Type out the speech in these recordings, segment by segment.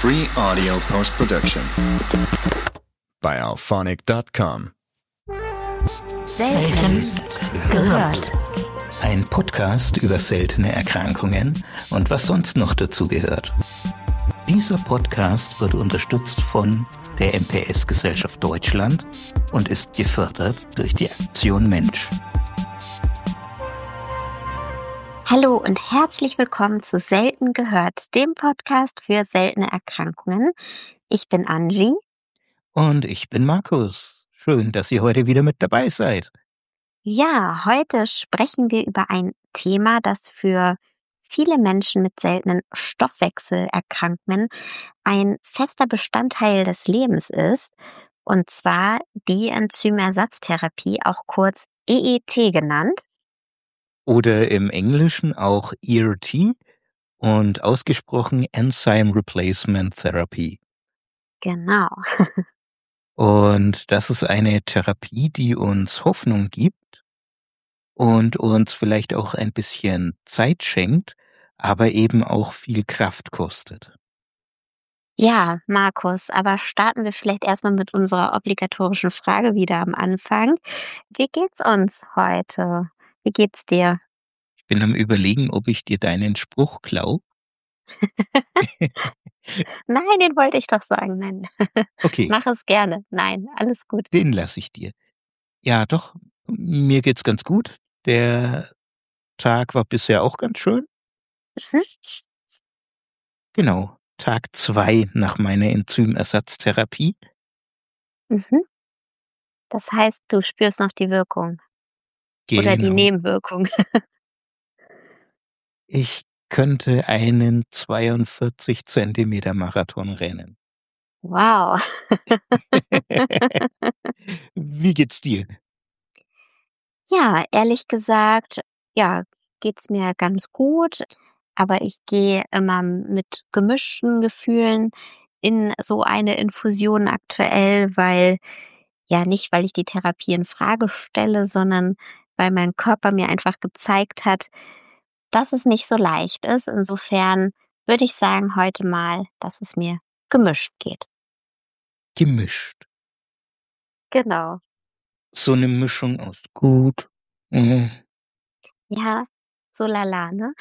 Free audio post-production by alphonic.com. Selten gehört. Ein Podcast über seltene Erkrankungen und was sonst noch dazu gehört. Dieser Podcast wird unterstützt von der MPS-Gesellschaft Deutschland und ist gefördert durch die Aktion Mensch. Hallo und herzlich willkommen zu Selten gehört, dem Podcast für seltene Erkrankungen. Ich bin Angie. Und ich bin Markus. Schön, dass ihr heute wieder mit dabei seid. Ja, heute sprechen wir über ein Thema, das für viele Menschen mit seltenen Stoffwechselerkrankungen ein fester Bestandteil des Lebens ist, und zwar die Enzymersatztherapie, auch kurz EET genannt. Oder im Englischen auch ERT und ausgesprochen Enzyme Replacement Therapy. Genau. Und das ist eine Therapie, die uns Hoffnung gibt und uns vielleicht auch ein bisschen Zeit schenkt, aber eben auch viel Kraft kostet. Ja, Markus, aber starten wir vielleicht erstmal mit unserer obligatorischen Frage wieder am Anfang. Wie geht's uns heute? Wie geht's dir? Ich bin am Überlegen, ob ich dir deinen Spruch klaue. Nein, den wollte ich doch sagen. Nein. Okay. Mach es gerne. Nein, alles gut. Den lasse ich dir. Ja, doch, mir geht's ganz gut. Der Tag war bisher auch ganz schön. Mhm. Genau, Tag 2 nach meiner Enzymersatztherapie. Mhm. Das heißt, du spürst noch die Wirkung oder die Genau. Nebenwirkung. Ich könnte einen 42 Zentimeter Marathon rennen. Wow. Wie geht's dir? Ja, ehrlich gesagt, ja, geht's mir ganz gut, aber ich gehe immer mit gemischten Gefühlen in so eine Infusion aktuell, weil nicht, weil ich die Therapie in Frage stelle, sondern weil mein Körper mir einfach gezeigt hat, dass es nicht so leicht ist. Insofern würde ich sagen heute mal, dass es mir gemischt geht. Gemischt. Genau. So eine Mischung aus gut. Ja, so lala, ne?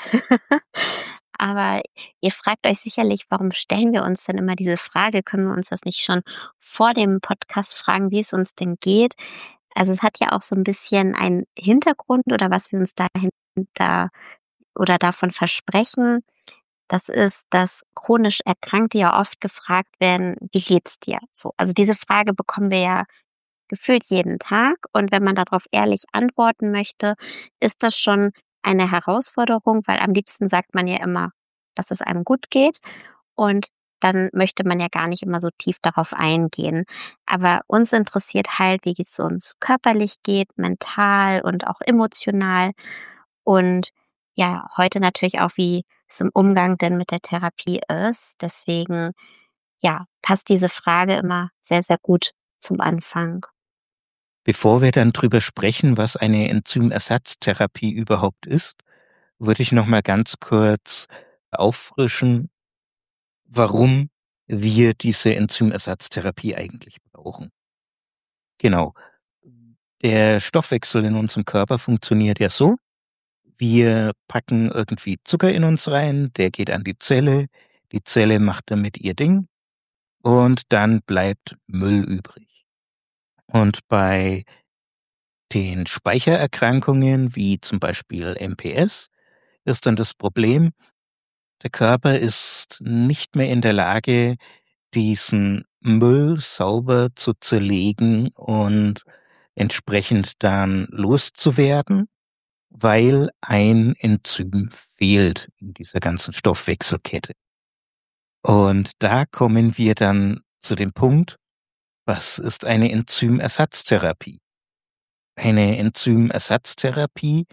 Aber ihr fragt euch sicherlich, warum stellen wir uns denn immer diese Frage? Können wir uns das nicht schon vor dem Podcast fragen, wie es uns denn geht? Also es hat ja auch so ein bisschen einen Hintergrund oder was wir uns dahinter oder davon versprechen. Das ist, dass chronisch Erkrankte ja oft gefragt werden, wie geht's dir? So, also diese Frage bekommen wir ja gefühlt jeden Tag. Und wenn man darauf ehrlich antworten möchte, ist das schon eine Herausforderung, weil am liebsten sagt man ja immer, dass es einem gut geht. Und dann möchte man ja gar nicht immer so tief darauf eingehen. Aber uns interessiert halt, wie es uns körperlich geht, mental und auch emotional. Und ja, heute natürlich auch, wie es im Umgang denn mit der Therapie ist. Deswegen, ja, passt diese Frage immer sehr, sehr gut zum Anfang. Bevor wir dann drüber sprechen, was eine Enzymersatztherapie überhaupt ist, würde ich noch mal ganz kurz auffrischen, warum wir diese Enzymersatztherapie eigentlich brauchen. Genau. Der Stoffwechsel in unserem Körper funktioniert ja so: Wir packen irgendwie Zucker in uns rein, der geht an die Zelle macht damit ihr Ding und dann bleibt Müll übrig. Und bei den Speichererkrankungen, wie zum Beispiel MPS, ist dann das Problem, der Körper ist nicht mehr in der Lage, diesen Müll sauber zu zerlegen und entsprechend dann loszuwerden, weil ein Enzym fehlt in dieser ganzen Stoffwechselkette. Und da kommen wir dann zu dem Punkt, was ist eine Enzymersatztherapie? Eine Enzymersatztherapie,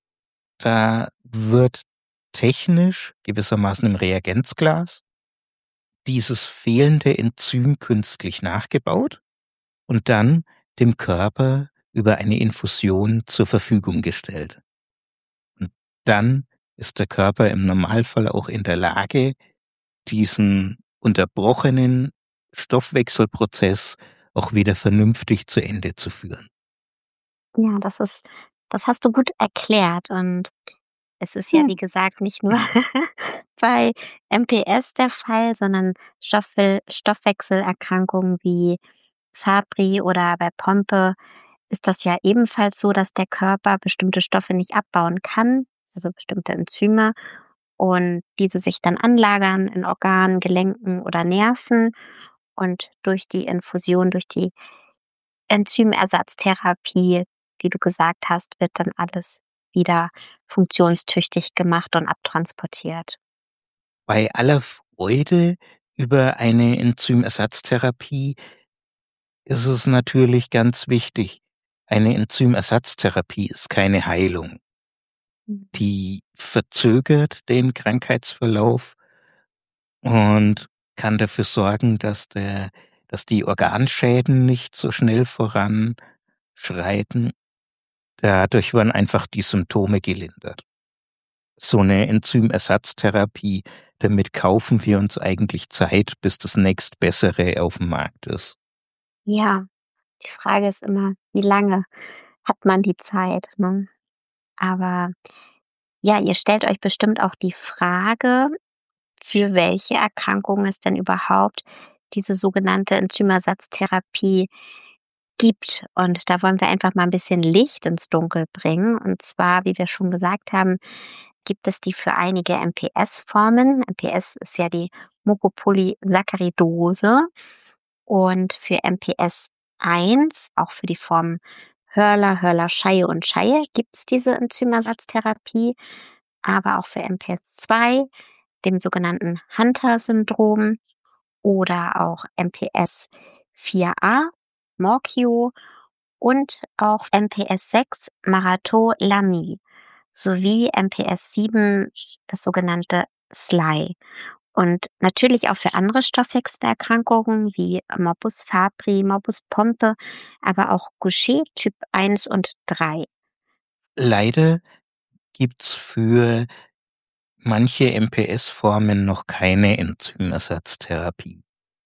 da wird technisch gewissermaßen im Reagenzglas dieses fehlende Enzym künstlich nachgebaut und dann dem Körper über eine Infusion zur Verfügung gestellt. Und dann ist der Körper im Normalfall auch in der Lage, diesen unterbrochenen Stoffwechselprozess auch wieder vernünftig zu Ende zu führen. Ja, das hast du gut erklärt und es ist ja, wie gesagt, nicht nur bei MPS der Fall, sondern Stoffwechselerkrankungen wie Fabry oder bei Pompe ist das ja ebenfalls so, dass der Körper bestimmte Stoffe nicht abbauen kann, also bestimmte Enzyme, und diese sich dann anlagern in Organen, Gelenken oder Nerven. Und durch die Infusion, durch die Enzymersatztherapie, wie du gesagt hast, wird dann alles wieder funktionstüchtig gemacht und abtransportiert. Bei aller Freude über eine Enzymersatztherapie ist es natürlich ganz wichtig, eine Enzymersatztherapie ist keine Heilung. Die verzögert den Krankheitsverlauf und kann dafür sorgen, dass die Organschäden nicht so schnell voranschreiten. Dadurch werden einfach die Symptome gelindert. So eine Enzymersatztherapie, damit kaufen wir uns eigentlich Zeit, bis das nächstbessere auf dem Markt ist. Ja, die Frage ist immer, wie lange hat man die Zeit, ne? Aber ja, ihr stellt euch bestimmt auch die Frage, für welche Erkrankungen es denn überhaupt diese sogenannte Enzymersatztherapie gibt. Und da wollen wir einfach mal ein bisschen Licht ins Dunkel bringen. Und zwar, wie wir schon gesagt haben, gibt es die für einige MPS-Formen. MPS ist ja die Mucopolysaccharidose. Und für MPS 1, auch für die Formen Hörler, Hörler-Scheie und Scheie, gibt es diese Enzymersatztherapie. Aber auch für MPS 2, dem sogenannten Hunter-Syndrom, oder auch MPS 4a, Morquio, und auch MPS 6, Maratot-Lamy, sowie MPS 7, das sogenannte SLY. Und natürlich auch für andere Stoffwechselerkrankungen wie Morbus Fabry, Morbus Pompe, aber auch Gaucher Typ 1 und 3. Leider gibt's für manche MPS-Formen noch keine Enzymersatztherapie.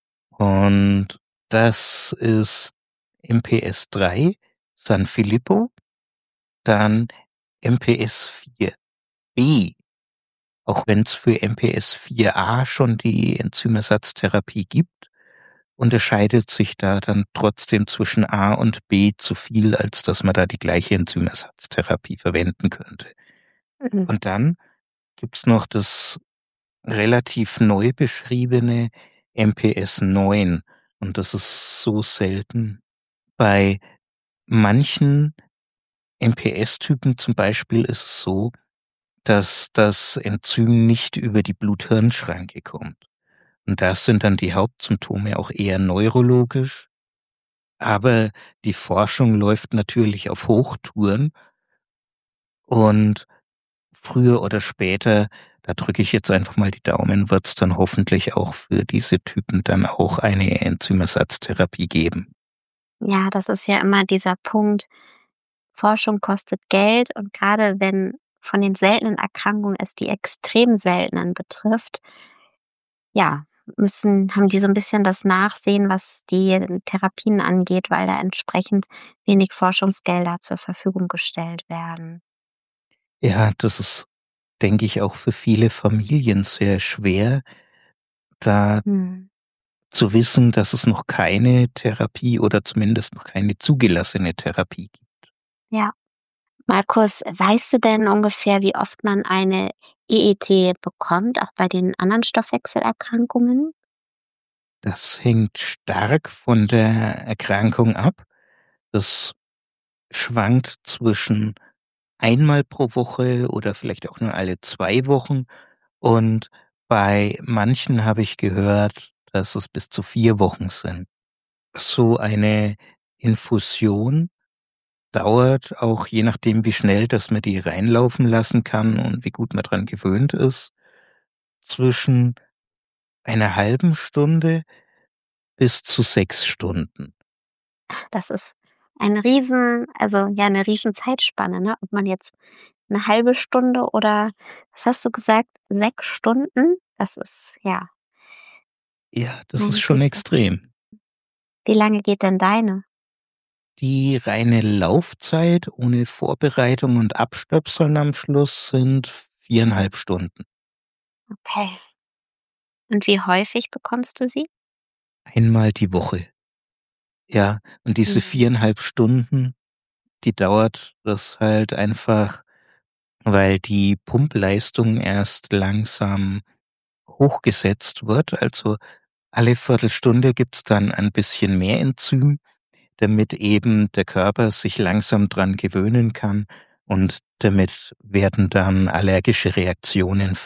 Und das ist MPS 3, Sanfilippo, dann MPS 4b. Auch wenn es für MPS 4a schon die Enzymersatztherapie gibt, unterscheidet sich da dann trotzdem zwischen A und B zu viel, als dass man da die gleiche Enzymersatztherapie verwenden könnte. Mhm. Und dann gibt's noch das relativ neu beschriebene MPS 9. Und das ist so selten. Bei manchen MPS-Typen zum Beispiel ist es so, dass das Enzym nicht über die Blut-Hirn-Schranke kommt. Und das sind dann die Hauptsymptome auch eher neurologisch. Aber die Forschung läuft natürlich auf Hochtouren und früher oder später, da drücke ich jetzt einfach mal die Daumen, wird es dann hoffentlich auch für diese Typen dann auch eine Enzymersatztherapie geben. Ja, das ist ja immer dieser Punkt. Forschung kostet Geld, und gerade wenn von den seltenen Erkrankungen es die extrem seltenen betrifft, ja, haben die so ein bisschen das Nachsehen, was die Therapien angeht, weil da entsprechend wenig Forschungsgelder zur Verfügung gestellt werden. Ja, das ist, denke ich, auch für viele Familien sehr schwer, da Mhm. zu wissen, dass es noch keine Therapie oder zumindest noch keine zugelassene Therapie gibt. Ja. Markus, weißt du denn ungefähr, wie oft man eine EET bekommt, auch bei den anderen Stoffwechselerkrankungen? Das hängt stark von der Erkrankung ab. Das schwankt zwischen einmal pro Woche oder vielleicht auch nur alle 2 Wochen. Und bei manchen habe ich gehört, dass es bis zu 4 Wochen sind. So eine Infusion dauert auch, je nachdem wie schnell, dass man die reinlaufen lassen kann und wie gut man dran gewöhnt ist, zwischen einer halben Stunde bis zu 6 Stunden. Das ist eine riesen Zeitspanne, ne? Ob man jetzt eine halbe Stunde oder, was hast du gesagt, 6 Stunden? Das ist, ja. Ja, das ist Meine schon Güte. extrem. Wie lange geht denn deine? Die reine Laufzeit ohne Vorbereitung und Abstöpseln am Schluss sind 4,5 Stunden. Okay. Und wie häufig bekommst du sie? Einmal die Woche. Ja, und diese Mhm. 4,5 Stunden, die dauert das halt einfach, weil die Pumpleistung erst langsam hochgesetzt wird. Also alle Viertelstunde gibt's dann ein bisschen mehr Enzym, damit eben der Körper sich langsam dran gewöhnen kann und damit werden dann allergische Reaktionen.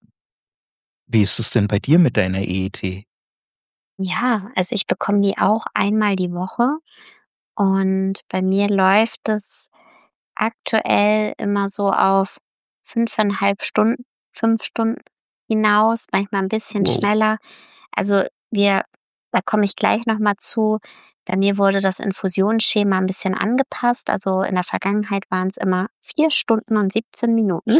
Wie ist es denn bei dir mit deiner EET? Ja, also ich bekomme die auch einmal die Woche und bei mir läuft es aktuell immer so auf 5,5 Stunden, 5 Stunden hinaus, manchmal ein bisschen Wow. schneller. Also, wir da komme ich gleich noch mal zu. Bei mir wurde das Infusionsschema ein bisschen angepasst. Also, in der Vergangenheit waren es immer 4 Stunden und 17 Minuten.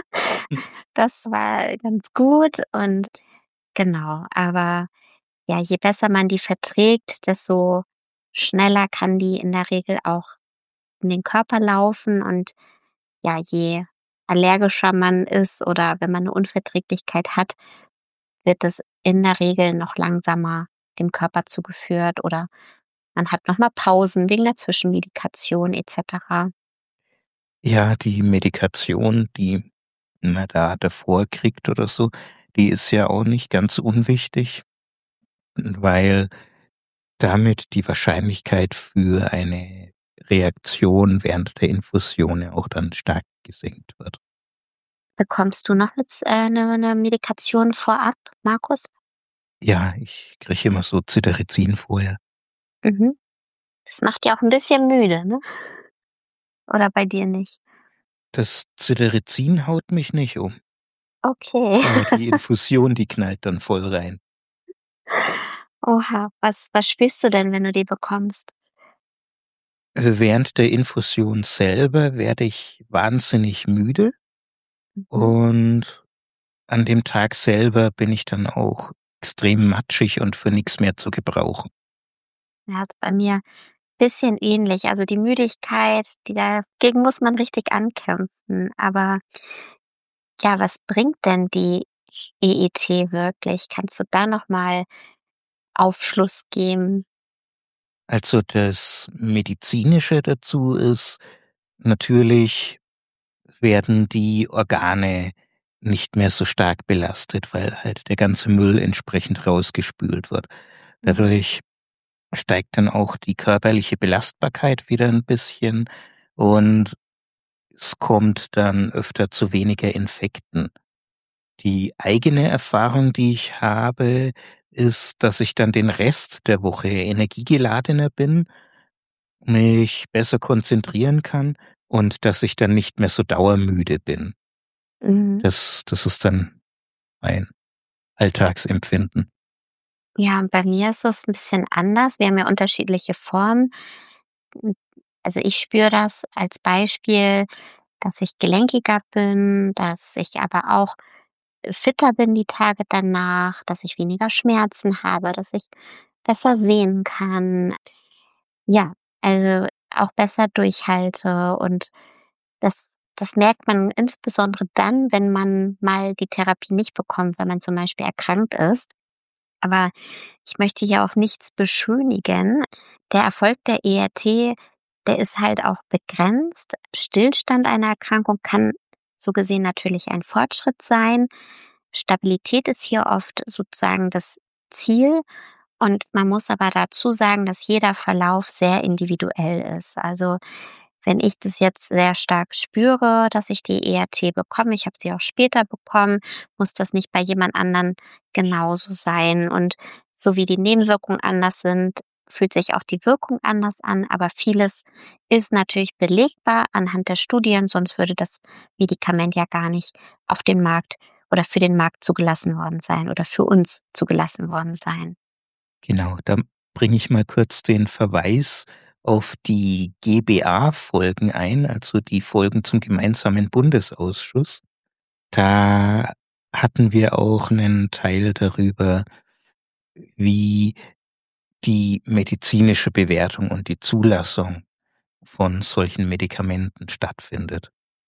Das war ganz gut und genau, aber ja, je besser man die verträgt, desto schneller kann die in der Regel auch in den Körper laufen und ja, je allergischer man ist oder wenn man eine Unverträglichkeit hat, wird es in der Regel noch langsamer dem Körper zugeführt oder man hat noch mal Pausen wegen der Zwischenmedikation et cetera. Ja, die Medikation, die man da davor kriegt oder so, die ist ja auch nicht ganz unwichtig, weil damit die Wahrscheinlichkeit für eine Reaktion während der Infusion ja auch dann stark gesenkt wird. Bekommst du noch 'ne Medikation vorab, Markus? Ja, ich kriege immer so Cetirizin vorher. Mhm. Das macht ja auch 'n bisschen müde, ne? Oder bei dir nicht? Das Cetirizin haut mich nicht um, Okay. aber die Infusion, die knallt dann voll rein. Oha, was spürst du denn, wenn du die bekommst? Während der Infusion selber werde ich wahnsinnig müde Mhm. und an dem Tag selber bin ich dann auch extrem matschig und für nix mehr zu gebrauchen. Ja, ist bei mir bisschen ähnlich. Also, die Müdigkeit, die dagegen muss man richtig ankämpfen. Aber ja, was bringt denn die EET wirklich? Kannst du da noch mal Aufschluss geben? Also, das Medizinische dazu ist, natürlich werden die Organe nicht mehr so stark belastet, weil halt der ganze Müll entsprechend rausgespült wird. Mhm. Dadurch steigt dann auch die körperliche Belastbarkeit wieder ein bisschen und es kommt dann öfter zu weniger Infekten. Die eigene Erfahrung, die ich habe, ist, dass ich dann den Rest der Woche energiegeladener bin, mich besser konzentrieren kann und dass ich dann nicht mehr so dauermüde bin. Mhm. Das ist dann mein Alltagsempfinden. Ja, und bei mir ist es 'n bisschen anders. Wir haben ja unterschiedliche Formen. Hm, also, ich spüre das als Beispiel, dass ich gelenkiger bin, dass ich aber auch fitter bin die Tage danach, dass ich weniger Schmerzen habe, dass ich besser sehen kann. Ja, also auch besser durchhalte und das das merkt man insbesondere dann, wenn man mal die Therapie nicht bekommt, wenn man zum Beispiel erkrankt ist. Aber ich möchte hier auch nichts beschönigen. Der Erfolg der ERT, der ist halt auch begrenzt. Stillstand einer Erkrankung kann so gesehen natürlich ein Fortschritt sein. Stabilität ist hier oft sozusagen das Ziel. Und man muss aber dazu sagen, dass jeder Verlauf sehr individuell ist. Also wenn ich das jetzt sehr stark spüre, dass ich die ERT bekomme, ich habe sie auch später bekommen, muss das nicht bei jemand anderen genauso sein. Und so wie die Nebenwirkungen anders sind, fühlt sich auch die Wirkung anders an. Aber vieles ist natürlich belegbar anhand der Studien, sonst würde das Medikament ja gar nicht auf den Markt oder für den Markt zugelassen worden sein oder für uns zugelassen worden sein. Genau, da bringe ich mal kurz den Verweis auf die GBA-Folgen ein, also die Folgen zum gemeinsamen Bundesausschuss. Da hatten wir auch einen Teil darüber, wie die medizinische Bewertung und die Zulassung von solchen Medikamenten stattfindet.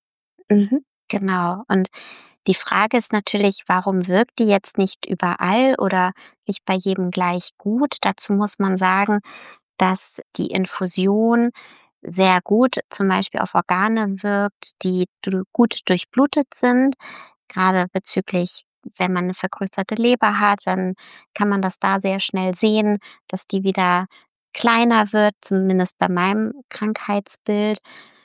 Genau. Und die Frage ist natürlich, warum wirkt die jetzt nicht überall oder nicht bei jedem gleich gut? Dazu muss man sagen, dass die Infusion sehr gut zum Beispiel auf Organe wirkt, die gut durchblutet sind. Gerade bezüglich, wenn man eine vergrößerte Leber hat, dann kann man das da sehr schnell sehen, dass die wieder kleiner wird, zumindest bei meinem Krankheitsbild.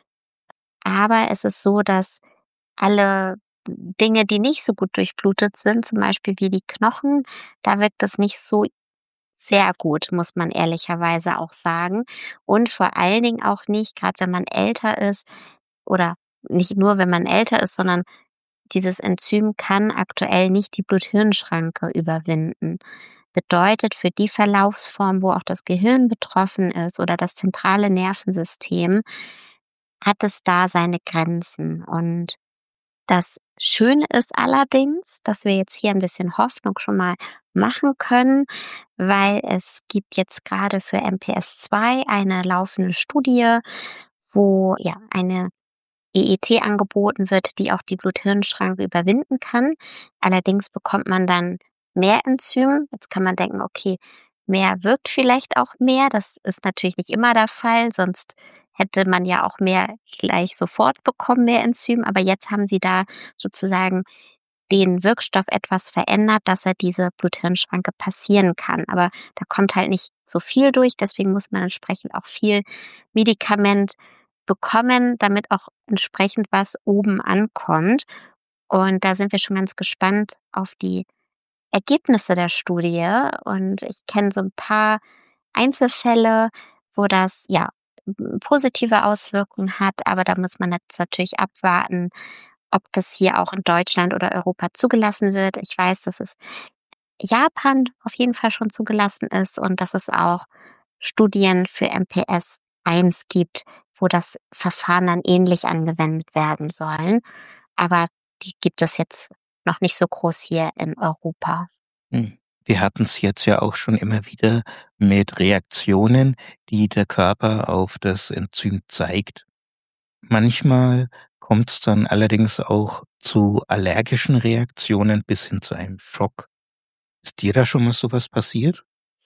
Aber es ist so, dass alle Dinge, die nicht so gut durchblutet sind, zum Beispiel wie die Knochen, da wirkt es nicht so sehr gut, muss man ehrlicherweise auch sagen. Und vor allen Dingen auch nicht, gerade wenn man älter ist oder nicht nur, wenn man älter ist, sondern dieses Enzym kann aktuell nicht die Blut-Hirn-Schranke überwinden. Bedeutet für die Verlaufsform, wo auch das Gehirn betroffen ist oder das zentrale Nervensystem, hat es da seine Grenzen. Und das Schöne ist allerdings, dass wir jetzt hier ein bisschen Hoffnung schon mal machen können, weil es gibt jetzt gerade für MPS II eine laufende Studie, wo ja eine EET angeboten wird, die auch die Blut-Hirn-Schranke überwinden kann. Allerdings bekommt man dann mehr Enzym. Jetzt kann man denken, okay, mehr wirkt vielleicht auch mehr. Das ist natürlich nicht immer der Fall, sonst hätte man ja auch mehr gleich sofort bekommen, mehr Enzym. Aber jetzt haben sie da sozusagen den Wirkstoff etwas verändert, dass er diese Blut-Hirn-Schranke passieren kann. Aber da kommt halt nicht so viel durch, deswegen muss man entsprechend auch viel Medikament bekommen, damit auch entsprechend was oben ankommt. Und da sind wir schon ganz gespannt auf die Ergebnisse der Studie. Und ich kenne so ein paar Einzelfälle, wo das ja positive Auswirkungen hat, aber da muss man jetzt natürlich abwarten, ob das hier auch in Deutschland oder Europa zugelassen wird. Ich weiß, dass es Japan auf jeden Fall schon zugelassen ist und dass es auch Studien für MPS I gibt, wo das Verfahren dann ähnlich angewendet werden sollen. Aber die gibt es jetzt noch nicht so groß hier in Europa. Wir hatten es jetzt ja auch schon immer wieder mit Reaktionen, die der Körper auf das Enzym zeigt. Manchmal kommt es dann allerdings auch zu allergischen Reaktionen bis hin zu einem Schock. Ist dir da schon mal sowas passiert?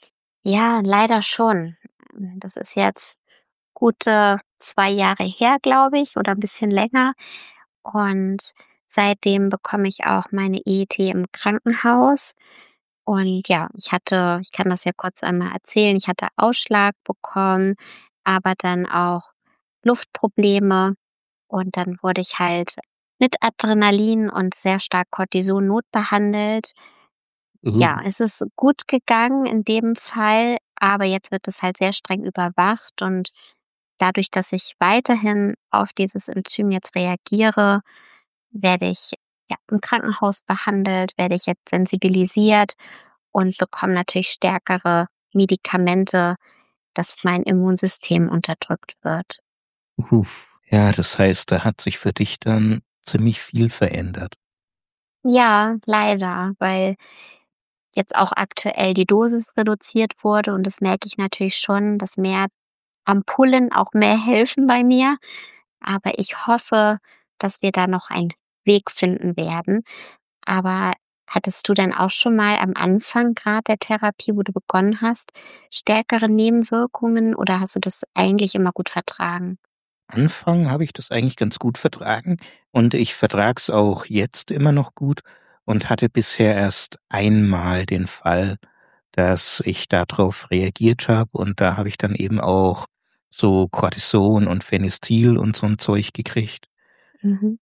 Ja, leider schon. Das ist jetzt gute 2 Jahre her, glaube ich, oder ein bisschen länger. Und seitdem bekomme ich auch meine EET im Krankenhaus. Und ja, ich kann das ja kurz einmal erzählen, ich hatte Ausschlag bekommen, aber dann auch Luftprobleme und dann wurde ich halt mit Adrenalin und sehr stark Cortison notbehandelt. Ja, es ist gut gegangen in dem Fall, aber jetzt wird es halt sehr streng überwacht und dadurch, dass ich weiterhin auf dieses Enzym jetzt reagiere, werde ich ja im Krankenhaus behandelt, werde ich jetzt sensibilisiert und bekomme natürlich stärkere Medikamente, dass mein Immunsystem unterdrückt wird. Ja, das heißt, da hat sich für dich dann ziemlich viel verändert. Ja, leider, weil jetzt auch aktuell die Dosis reduziert wurde und das merke ich natürlich schon, dass mehr Ampullen auch mehr helfen bei mir. Aber ich hoffe, dass wir da noch einen Weg finden werden. Aber hattest du denn auch schon mal am Anfang gerade der Therapie, wo du begonnen hast, stärkere Nebenwirkungen oder hast du das eigentlich immer gut vertragen? Anfang habe ich das eigentlich ganz gut vertragen und ich vertrage es auch jetzt immer noch gut und hatte bisher erst einmal den Fall, dass ich darauf reagiert habe und da habe ich dann eben auch so Cortison und Phenestil und so ein Zeug gekriegt. Mhm.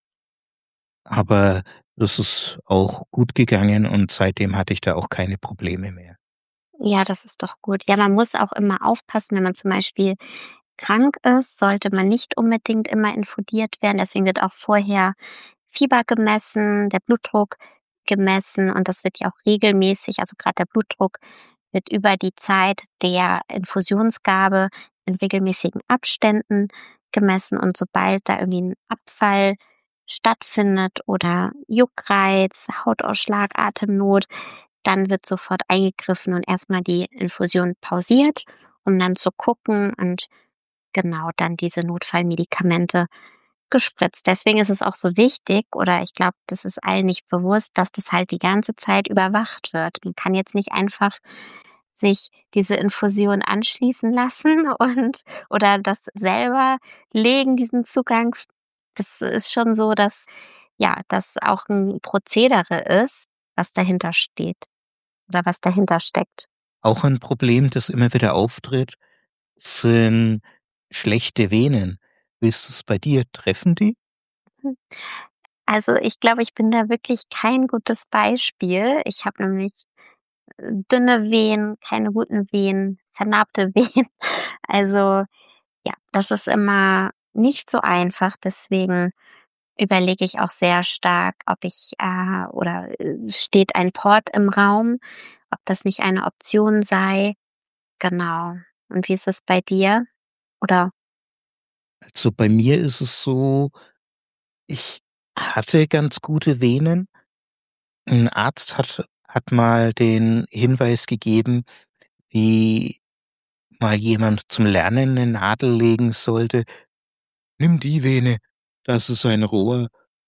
Aber das ist auch gut gegangen und seitdem hatte ich da auch keine Probleme mehr. Ja, das ist doch gut. Ja, man muss auch immer aufpassen, wenn man zum Beispiel krank ist, sollte man nicht unbedingt immer infundiert werden. Deswegen wird auch vorher Fieber gemessen, der Blutdruck gemessen und das wird ja auch regelmäßig, also gerade der Blutdruck wird über die Zeit der Infusionsgabe in regelmäßigen Abständen gemessen und sobald da irgendwie ein Abfall stattfindet oder Juckreiz, Hautausschlag, Atemnot, dann wird sofort eingegriffen und erstmal die Infusion pausiert, um dann zu gucken und genau dann diese Notfallmedikamente gespritzt. Deswegen ist es auch so wichtig, oder ich glaube, das ist allen nicht bewusst, dass das halt die ganze Zeit überwacht wird. Man kann jetzt nicht einfach sich diese Infusion anschließen lassen und oder das selber legen, diesen Zugang. Das ist schon so, dass ja, das auch ein Prozedere ist, was dahinter steht oder was dahinter steckt. Auch ein Problem, das immer wieder auftritt, sind schlechte Venen. Wie ist es bei dir? Treffen die? Hm. Also, ich glaube, ich bin da wirklich kein gutes Beispiel. Ich habe nämlich dünne Wehen, keine guten Wehen, vernarbte Wehen. Also, ja, das ist immer nicht so einfach. Deswegen überlege ich auch sehr stark, ob ich oder steht ein Port im Raum, ob das nicht eine Option sei. Genau. Und wie ist es bei dir? Oder Also bei mir ist es so, ich hatte ganz gute Venen. Ein Arzt hat mal den Hinweis gegeben, wie mal jemand zum Lernen eine Nadel legen sollte. Nimm die Vene, das ist ein Rohr.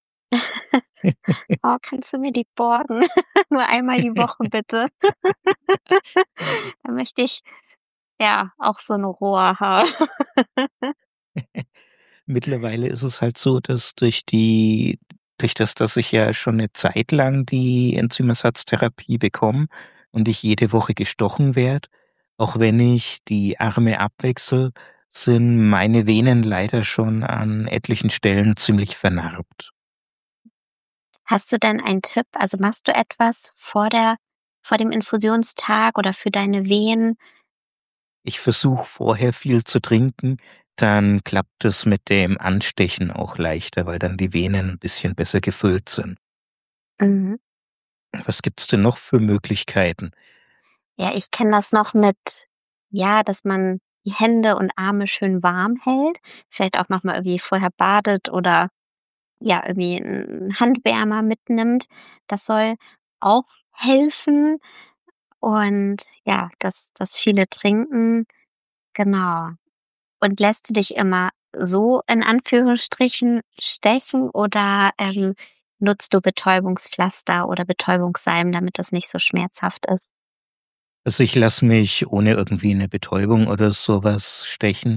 oh, kannst du mir die borgen? Nur einmal die Woche bitte. Da möchte ich ja auch so ein Rohr haben. Mittlerweile ist es halt so, dass durch das, dass ich ja schon eine Zeit lang die Enzymersatztherapie bekomme und ich jede Woche gestochen werde, auch wenn ich die Arme abwechsel, sind meine Venen leider schon an etlichen Stellen ziemlich vernarbt. Hast du denn einen Tipp? Also machst du etwas vor dem Infusionstag oder für deine Wehen? Ich versuche vorher viel zu trinken, dann klappt es mit dem Anstechen auch leichter, weil dann die Venen ein bisschen besser gefüllt sind. Mhm. Was gibt's denn noch für Möglichkeiten? Ja, ich kenne das noch mit, ja, dass man die Hände und Arme schön warm hält, vielleicht auch noch mal irgendwie vorher badet oder ja, irgendwie 'n Handwärmer mitnimmt. Das soll auch helfen und ja, das viele trinken, genau. Und lässt du dich immer so in Anführungsstrichen stechen oder, nutzt du Betäubungspflaster oder Betäubungssalben, damit das nicht so schmerzhaft ist? Also, ich lasse mich ohne irgendwie eine Betäubung oder sowas stechen.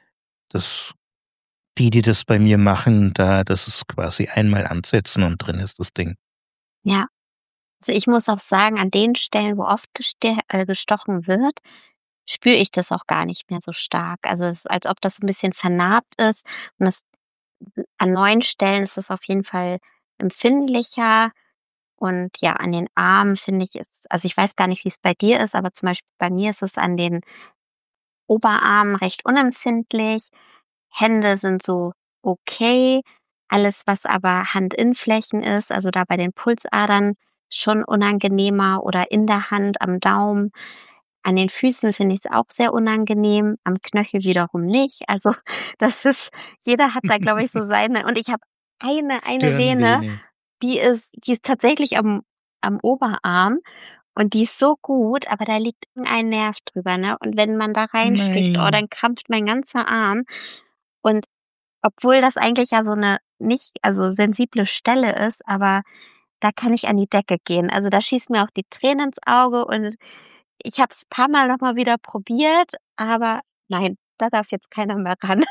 Das die das bei mir machen, das ist quasi einmal ansetzen und drin ist das Ding. Ja. Also, ich muss auch sagen, an den Stellen, wo oft gestochen wird, spüre ich das auch gar nicht mehr so stark. Also, es ist, als ob das so 'n bisschen vernarbt ist und das an neuen Stellen ist es auf jeden Fall empfindlicher und ja, an den Armen finde ich es, also, ich weiß gar nicht, wie's bei dir ist, aber zum Beispiel bei mir ist es an den Oberarmen recht unempfindlich. Hände sind so okay. Alles, was aber Handinnenflächen ist, also da bei den Pulsadern schon unangenehmer oder in der Hand, am Daumen. An den Füßen finde ich es auch sehr unangenehm, am Knöchel wiederum nicht. Also das ist, jeder hat da, glaube ich, so seine. Und ich habe eine Vene, Stirnvene. die ist tatsächlich am Oberarm und die ist so gut, aber da liegt ein Nerv drüber, ne? Und wenn man da reinsticht, oh, Nein. dann krampft mein ganzer Arm. Und obwohl das eigentlich ja so 'ne nicht, also sensible Stelle ist, aber da kann ich an die Decke gehen. Also, da schießen mir auch die Tränen ins Auge und ich habe es paarmal noch mal wieder probiert, aber nein, da darf jetzt keiner mehr ran.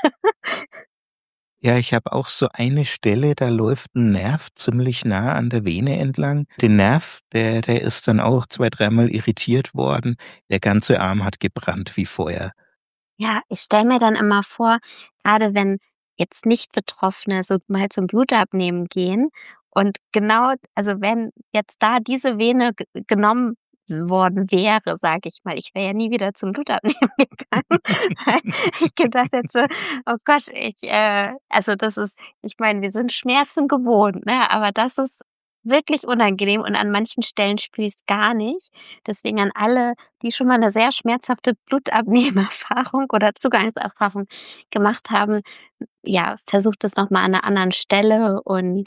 Ja, ich habe auch so eine Stelle, da läuft ein Nerv ziemlich nah an der Vene entlang. Den Nerv, der ist dann auch 2 dreimal irritiert worden. Der ganze Arm hat gebrannt wie Feuer. Ja, ich stelle mir dann immer vor, grade wenn jetzt Nicht-Betroffene so mal zum Blutabnehmen gehen und genau, also wenn jetzt da diese Vene genommen worden wäre, sage ich mal, ich wäre ja nie wieder zum Blutabnehmen gegangen, weil ich gedacht hätte: „Oh Gott, also das ist“, ich meine, wir sind Schmerzen gewohnt, ne, aber das ist wirklich unangenehm und an manchen Stellen spüre ich's gar nicht. Deswegen an alle, die schon mal 'ne sehr schmerzhafte Blutabnehmerfahrung oder Zugangserfahrung gemacht haben, ja, versucht es noch mal an 'ner anderen Stelle und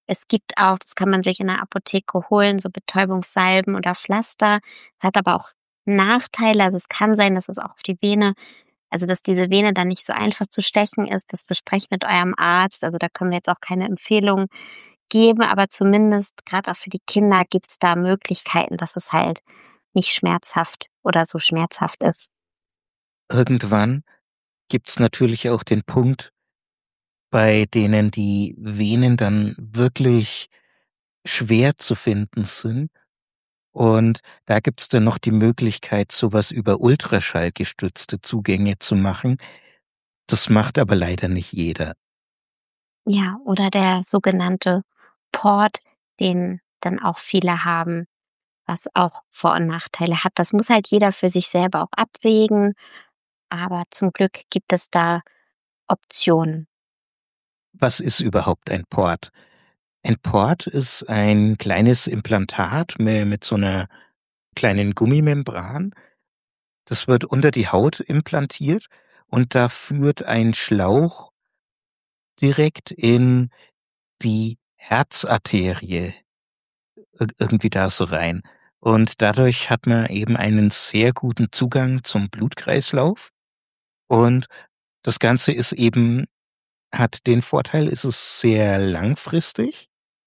Es gibt auch, das kann man sich in der Apotheke holen, so Betäubungssalben oder Pflaster. Es hat aber auch Nachteile. Also, es kann sein, dass es auch auf die Vene, also, dass diese Vene dann nicht so einfach zu stechen ist. Das besprecht mit eurem Arzt. Also, da können wir jetzt auch keine Empfehlung geben, aber zumindest gerade auch für die Kinder gibt's da Möglichkeiten, dass es halt nicht schmerzhaft oder so schmerzhaft ist. Irgendwann gibt's natürlich auch den Punkt, bei denen die Venen dann wirklich schwer zu finden sind. Und da gibt's dann noch die Möglichkeit, sowas über ultraschallgestützte Zugänge zu machen. Das macht aber leider nicht jeder. Ja, oder der sogenannte Port, den dann auch viele haben, was auch Vor- und Nachteile hat. Das muss halt jeder für sich selber auch abwägen, aber zum Glück gibt es da Optionen. Was ist überhaupt ein Port? Ein Port ist ein kleines Implantat mit so einer kleinen Gummimembran. Das wird unter die Haut implantiert und da führt ein Schlauch direkt in die Herzarterie irgendwie da so rein. Und dadurch hat man eben einen sehr guten Zugang zum Blutkreislauf. Und das Ganze ist eben, hat den Vorteil, ist es sehr langfristig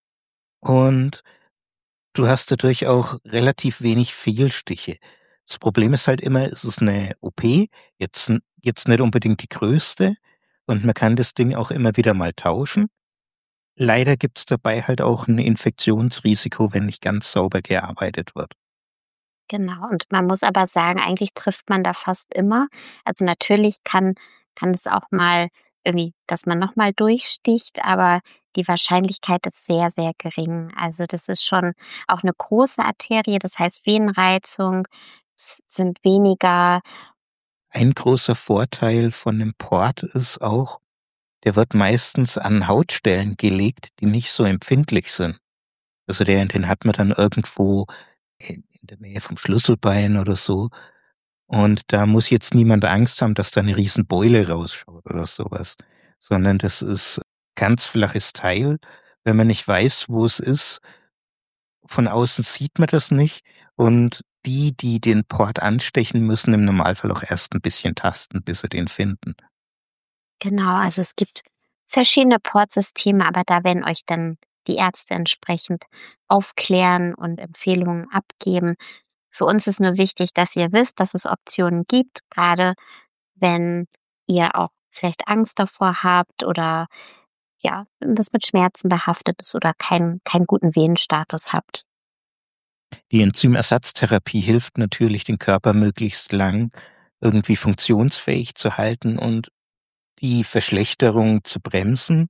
und du hast dadurch auch relativ wenig Fehlstiche. Das Problem ist halt immer, es ist eine OP, jetzt nicht unbedingt die größte und man kann das Ding auch immer wieder mal tauschen. Leider gibt's dabei halt auch ein Infektionsrisiko, wenn nicht ganz sauber gearbeitet wird. Genau, und man muss aber sagen, eigentlich trifft man da fast immer. Also natürlich kann es auch mal irgendwie, dass man noch mal durchsticht, aber die Wahrscheinlichkeit ist sehr, sehr gering. Also das ist schon auch eine große Arterie, das heißt Venenreizung sind weniger. Ein großer Vorteil von 'nem Port ist auch, der wird meistens an Hautstellen gelegt, die nicht so empfindlich sind. Also den hat man dann irgendwo in der Nähe vom Schlüsselbein oder so. Und da muss jetzt niemand Angst haben, dass da eine riesen Beule rausschaut oder sowas, sondern das ist ganz flaches Teil. Wenn man nicht weiß, wo es ist, von außen sieht man das nicht und die den Port anstechen, müssen im Normalfall auch erst ein bisschen tasten, bis sie den finden. Genau, also es gibt verschiedene Portsysteme, aber da werden euch dann die Ärzte entsprechend aufklären und Empfehlungen abgeben. Für uns ist nur wichtig, dass ihr wisst, dass es Optionen gibt, gerade wenn ihr auch vielleicht Angst davor habt oder ja, das mit Schmerzen behaftet ist oder keinen guten Venenstatus habt. Die Enzymersatztherapie hilft natürlich, den Körper möglichst lang irgendwie funktionsfähig zu halten und die Verschlechterung zu bremsen.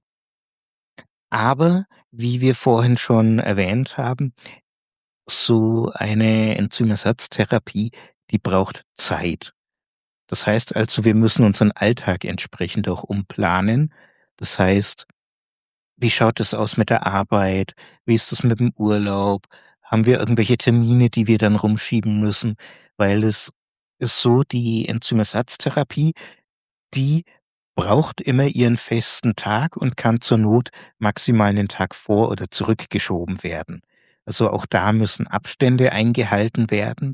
Aber wie wir vorhin schon erwähnt haben, so eine Enzymersatztherapie, die braucht Zeit. Das heißt also, wir müssen unseren Alltag entsprechend auch umplanen. Das heißt, wie schaut es aus mit der Arbeit? Wie ist es mit dem Urlaub? Haben wir irgendwelche Termine, die wir dann rumschieben müssen? Weil es ist so, die Enzymersatztherapie, die braucht immer ihren festen Tag und kann zur Not maximal einen Tag vor- oder zurückgeschoben werden. Also auch da müssen Abstände eingehalten werden.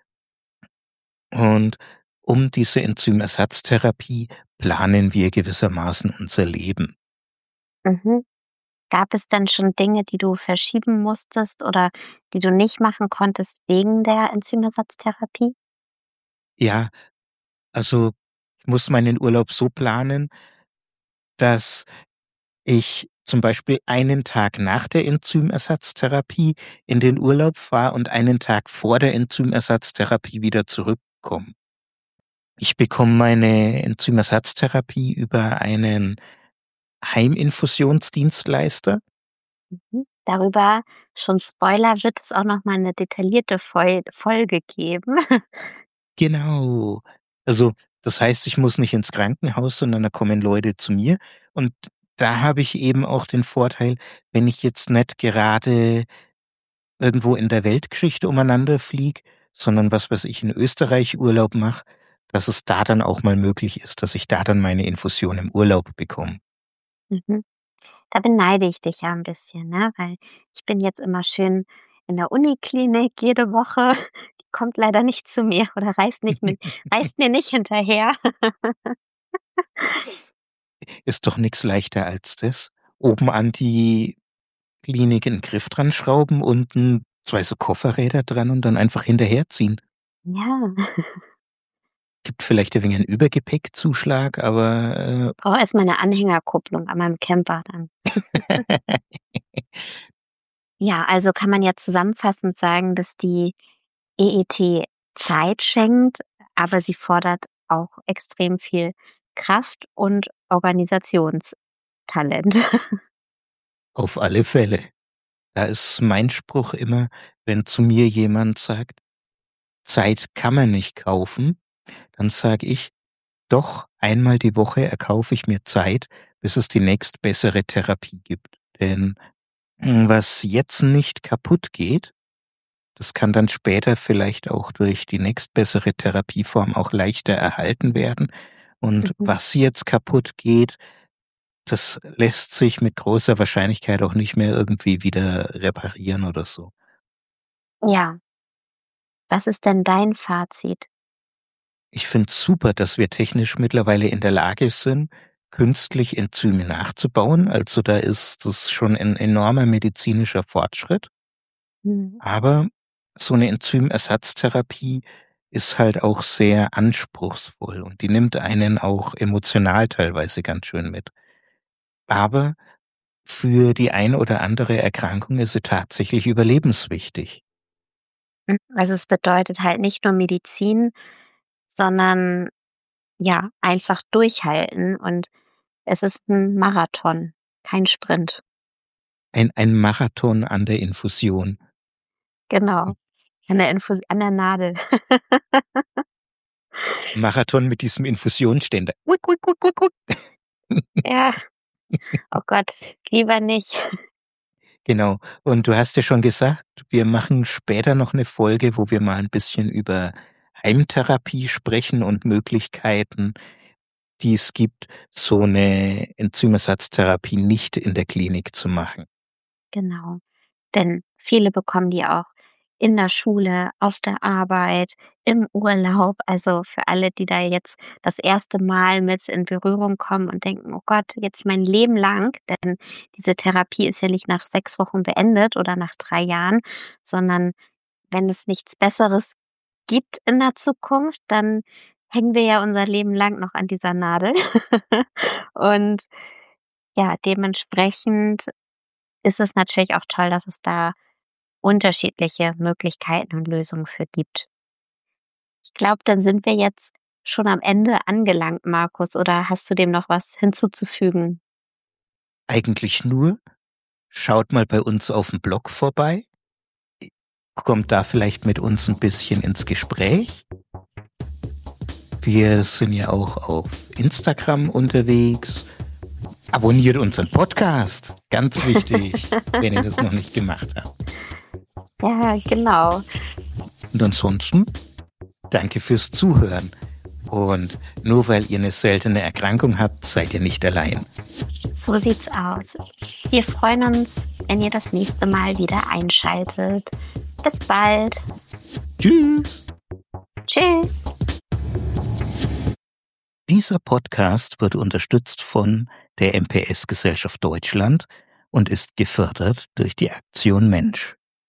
Und um diese Enzymersatztherapie planen wir gewissermaßen unser Leben. Mhm. Gab es dann schon Dinge, die du verschieben musstest oder die du nicht machen konntest wegen der Enzymersatztherapie? Ja, also ich muss meinen Urlaub so planen, dass ich zum Beispiel einen Tag nach der Enzymersatztherapie in den Urlaub fahre und einen Tag vor der Enzymersatztherapie wieder zurückkomme. Ich bekomme meine Enzymersatztherapie über einen Heiminfusionsdienstleister. Mhm. Darüber, schon Spoiler, wird es auch noch mal 'ne detaillierte Folge geben. Genau. Also, das heißt, ich muss nicht ins Krankenhaus, sondern da kommen Leute zu mir. Und da habe ich eben auch den Vorteil, wenn ich jetzt nicht gerade irgendwo in der Weltgeschichte umeinander fliege, sondern was weiß ich, in Österreich Urlaub mache, dass es da dann auch mal möglich ist, dass ich da dann meine Infusion im Urlaub bekomme. Mhm. Da beneide ich dich ja ein bisschen, ne? Weil ich bin jetzt immer schön in der Uniklinik jede Woche. Die kommt leider nicht zu mir oder reist mir nicht hinterher. Ist doch nix leichter als das. Oben an die Klinik 'n Griff dran schrauben, unten 2 so Kofferräder dran und dann einfach hinterherziehen. Ja, Gibt vielleicht ein wenig 'n Übergepäckzuschlag, aber, brauche erst mal 'ne Anhängerkupplung an meinem Camper dann. Ja, also kann man ja zusammenfassend sagen, dass die EET Zeit schenkt, aber sie fordert auch extrem viel Kraft und Organisationstalent. auf alle Fälle. Da ist mein Spruch immer, wenn zu mir jemand sagt: „Zeit kann man nicht kaufen", dann sage ich: „Doch, einmal die Woche erkaufe ich mir Zeit, bis es die nächstbessere Therapie gibt." Denn, was jetzt nicht kaputt geht, das kann dann später vielleicht auch durch die nächstbessere Therapieform auch leichter erhalten werden. Und Mhm. was jetzt kaputt geht, das lässt sich mit großer Wahrscheinlichkeit auch nicht mehr irgendwie wieder reparieren oder so. Ja, was ist denn dein Fazit? Ich finde es super, dass wir technisch mittlerweile in der Lage sind, künstlich Enzyme nachzubauen. Also da ist das schon ein enormer medizinischer Fortschritt. Mhm. Aber so eine Enzymersatztherapie ist halt auch sehr anspruchsvoll und die nimmt einen auch emotional teilweise ganz schön mit. Aber für die eine oder andere Erkrankung ist sie tatsächlich überlebenswichtig. Also es bedeutet halt nicht nur Medizin, sondern ja, einfach durchhalten und es ist ein Marathon, kein Sprint. Ein Marathon an der Infusion. Genau, an der Nadel. Marathon mit diesem Infusionsständer. Uik, uik, uik, uik, uik. Ja, oh Gott, lieber nicht. Genau. Und du hast ja schon gesagt, wir machen später noch eine Folge, wo wir mal ein bisschen über Heimtherapie sprechen und Möglichkeiten, die es gibt, so eine Enzymersatztherapie nicht in der Klinik zu machen. Genau. Denn viele bekommen die auch in der Schule, auf der Arbeit, im Urlaub. Also für alle, die da jetzt das erste Mal mit in Berührung kommen und denken, oh Gott, jetzt mein Leben lang, denn diese Therapie ist ja nicht nach 6 Wochen beendet oder nach 3 Jahren, sondern wenn es nichts Besseres gibt in der Zukunft, dann hängen wir ja unser Leben lang noch an dieser Nadel. Und ja, dementsprechend ist es natürlich auch toll, dass es da unterschiedliche Möglichkeiten und Lösungen für gibt. Ich glaube, dann sind wir jetzt schon am Ende angelangt, Markus, oder hast du dem noch was hinzuzufügen? Eigentlich nur, schaut mal bei uns auf dem Blog vorbei, kommt da vielleicht mit uns ein bisschen ins Gespräch. Wir sind ja auch auf Instagram unterwegs. Abonniert unseren Podcast. Ganz wichtig, wenn ihr das noch nicht gemacht habt. Ja, genau. Und ansonsten, danke fürs Zuhören. Und nur weil ihr eine seltene Erkrankung habt, seid ihr nicht allein. So sieht's aus. Wir freuen uns, wenn ihr das nächste Mal wieder einschaltet. Bis bald. Tschüss! Tschüss. Dieser Podcast wird unterstützt von der MPS Gesellschaft Deutschland und ist gefördert durch die Aktion Mensch.